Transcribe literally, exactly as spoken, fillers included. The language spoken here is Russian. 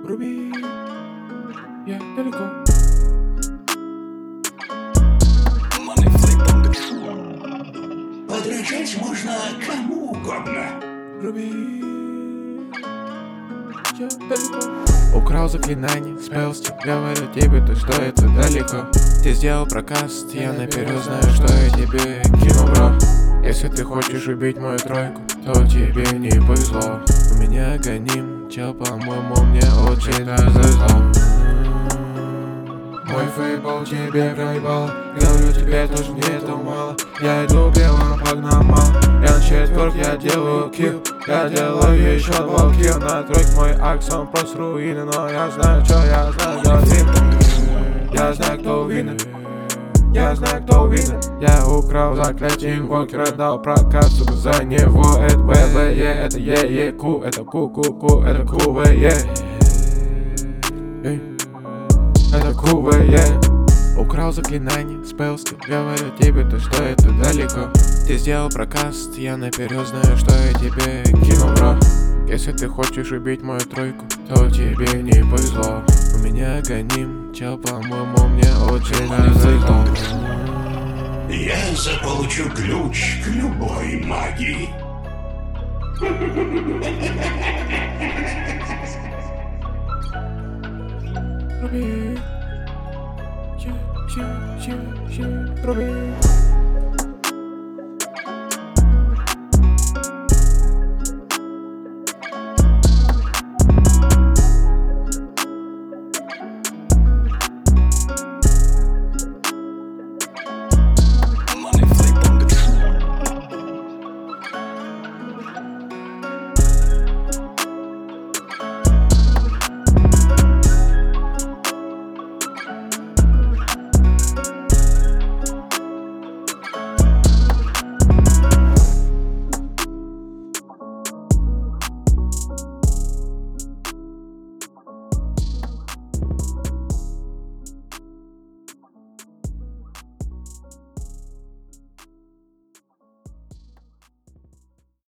Руби, я далеко. Подражать можно кому угодно. Руби, я далеко. Украл заклинание, спелсти, говорю тебе, то что это далеко. Ты сделал прокаст, я наперед знаю, что я тебе кину, бро. Если ты хочешь убить мою тройку, то тебе не повезло. У меня гоним, чел, по-моему, мне очень разозло. Мой фейбол тебе проебал, говорю тебе тоже нету мало. Я иду белым погномал, я на четверг, я делаю килл. Я делаю еще два килл, на тройк мой аксон просто руины. Но я знаю, что я знаю, я вин. Я знаю, кто винен. Я знаю, кто винен. Я украл заклятие инвокера, дал прокат, сука, за него. Это ББЕ, это ЕЕКУ, это КУ-КУ-КУ, это КУВЕ. Это КУВЕ. Украл заклинание, спелски, говорю тебе, то что это далеко. Ты сделал прокаст, я наперед знаю, что я тебе кину, бро. Если ты хочешь убить мою тройку, то тебе не повезло. У меня гоним, чел, по-моему, мне очень разозло. Я заполучу ключ к любой магии. Руби.